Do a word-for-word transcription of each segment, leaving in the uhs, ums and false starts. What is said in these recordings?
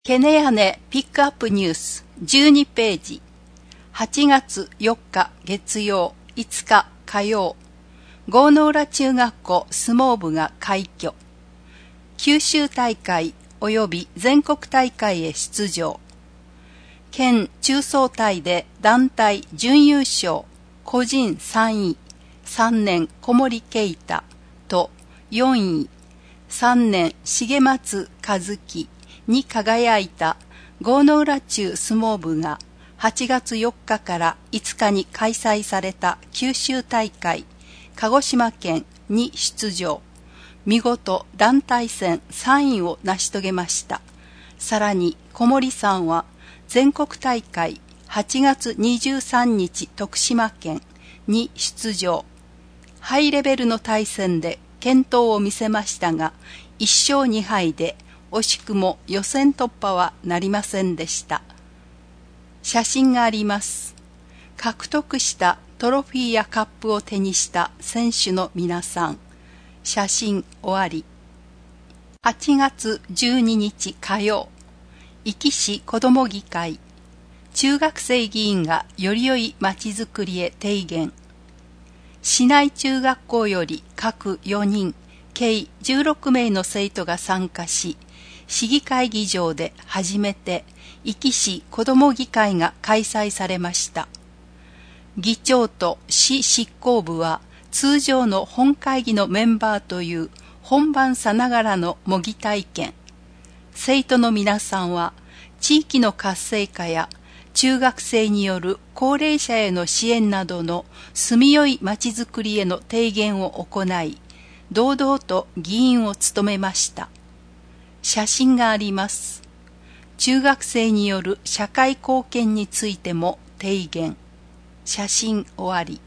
ケネヤネピックアップニュースじゅうにページ。はちがつよっか月曜、いつか火曜。郷ノ浦中学校相撲部が快挙。九州大会及び全国大会へ出場。県中総体で団体準優勝、個人さんい、さんねん小森慶太とよんい、さんねん重松和樹に輝いた郷ノ浦中相撲部がはちがつよっかからいつかに開催された九州大会鹿児島県に出場。見事団体戦さんいを成し遂げました。さらに小森さんは全国大会はちがつにじゅうさんにち徳島県に出場。ハイレベルの対戦で健闘を見せましたがいっしょうにはいで惜しくも予選突破はなりませんでした。写真があります。獲得したトロフィーやカップを手にした選手の皆さん。写真終わり。はちがつじゅうににち火曜、壱岐市子ども議会。中学生議員がより良いまちづくりへ提言。市内中学校より各よにん、計じゅうろくめいの生徒が参加し、市議会議場で初めて壱岐市子ども議会が開催されました。議長と市執行部は通常の本会議のメンバーという本番さながらの模擬体験。生徒の皆さんは地域の活性化や中学生による高齢者への支援などの住みよいまちづくりへの提言を行い、堂々と議員を務めました。写真があります。中学生による社会貢献についても提言。写真終わり。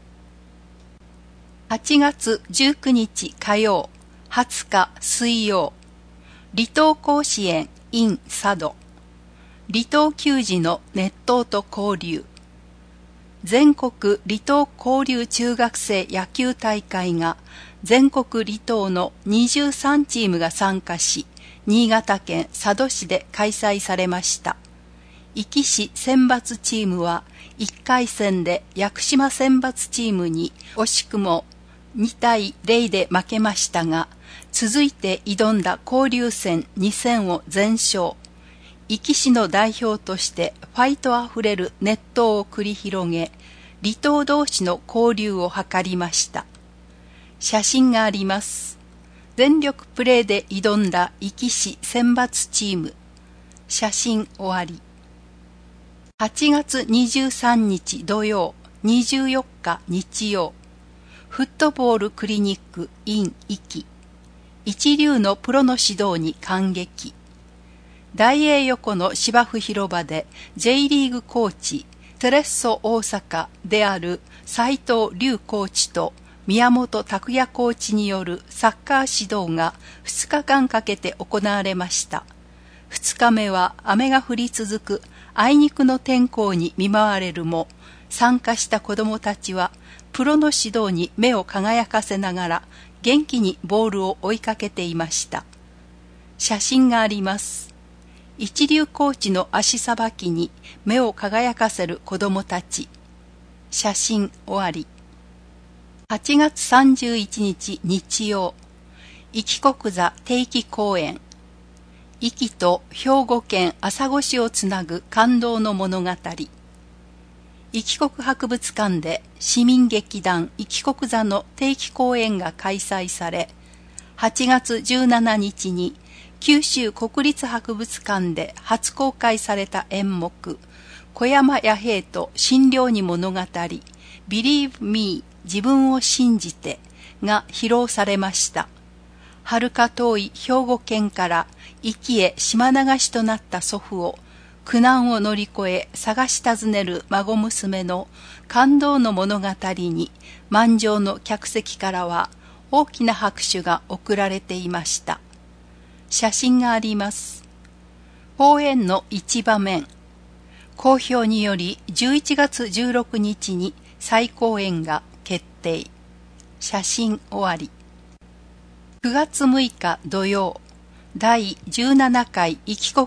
はちがつじゅうくにち火曜、はつか水曜。離島甲子園 in 佐渡。離島球児の熱闘と交流。全国離島交流中学生野球大会が全国離島のにじゅうさんチームが参加し、新潟県佐渡市で開催されました。壱岐市選抜チームはいっかいせんで屋久島選抜チームに惜しくもにたいゼロで負けましたが、続いて挑んだ交流戦に戦を全勝。壱岐市の代表としてファイトあふれる熱闘を繰り広げ、離島同士の交流を図りました。写真があります。全力プレーで挑んだ壱岐市選抜チーム。写真終わり。はちがつにじゅうさんにち土曜、にじゅうよっか日曜。フットボールクリニック in 壱岐。一流のプロの指導に感激。大栄横の芝生広場で J リーグコーチ、テレッソ大阪である斉藤龍コーチと宮本拓也コーチによるサッカー指導がふつかかんかけて行われました。ふつかめは雨が降り続くあいにくの天候に見舞われるも、参加した子どもたちはプロの指導に目を輝かせながら元気にボールを追いかけていました。写真があります。一流コーチの足さばきに目を輝かせる子どもたち。写真終わり。はちがつさんじゅういちにち日曜、壱岐国座定期公演。壱岐と兵庫県朝来市をつなぐ感動の物語。壱岐国博物館で市民劇団壱岐国座の定期公演が開催され、はちがつじゅうしちにちに九州国立博物館で初公開された演目、小山弥平と診療に物語、Believe Me 自分を信じてが披露されました。遥か遠い兵庫県から壱岐へ島流しとなった祖父を苦難を乗り越え探し訪ねる孫娘の感動の物語に満場の客席からは大きな拍手が送られていました。写真があります。公演の一場面。好評によりじゅういちがつじゅうろくにちに再公演が決定。写真終わり。くがつむいか土曜、だいじゅうななかい壱岐国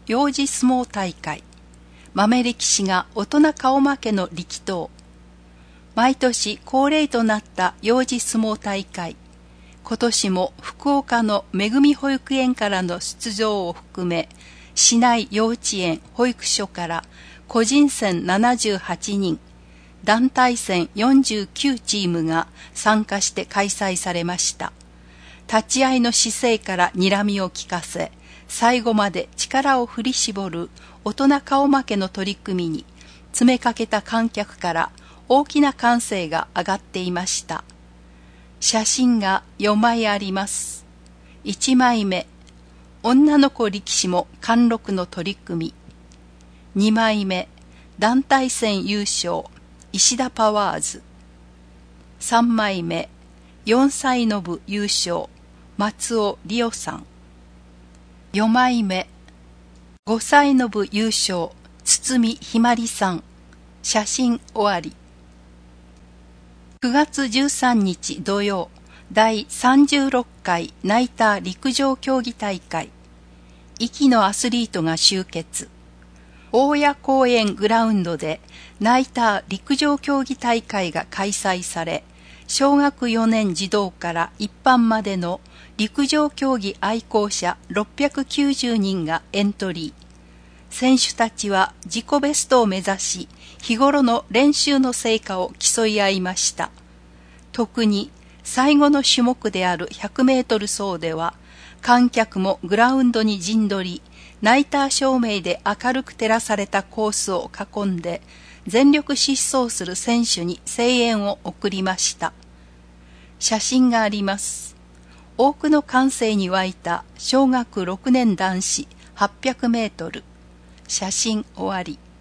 幼児相撲大会。豆力士が大人顔負けの力投。毎年恒例となった幼児相撲大会。今年も福岡のめぐみ保育園からの出場を含め、市内幼稚園、保育所から個人戦ななじゅうはちにん、団体戦よんじゅうきゅうチームが参加して開催されました。立ち会いの姿勢から睨みを利かせ、最後まで力を振り絞る大人顔負けの取り組みに、詰めかけた観客から大きな歓声が上がっていました。写真がよんまいあります。いちまいめ、女の子力士も貫禄の取り組み。にまいめ、団体戦優勝、石田パワーズ。さんまいめ、よんさいの部優勝、松尾理央さん。よんまいめ、ごさいの部優勝、堤ひまりさん。写真終わり。くがつじゅうさんにち土曜、だいさんじゅうろっかいナイター陸上競技大会。息のアスリートが集結。大谷公園グラウンドでナイター陸上競技大会が開催され、小学よねん児童から一般までの陸上競技愛好者ろっぴゃくきゅうじゅうにんがエントリー。選手たちは自己ベストを目指し、日頃の練習の成果を競い合いました。特に最後の種目であるひゃくメートル走では、観客もグラウンドに陣取り、ナイター照明で明るく照らされたコースを囲んで、全力疾走する選手に声援を送りました。写真があります。多くの歓声に沸いた小学ろくねん男子はっぴゃくメートル。写真終わり。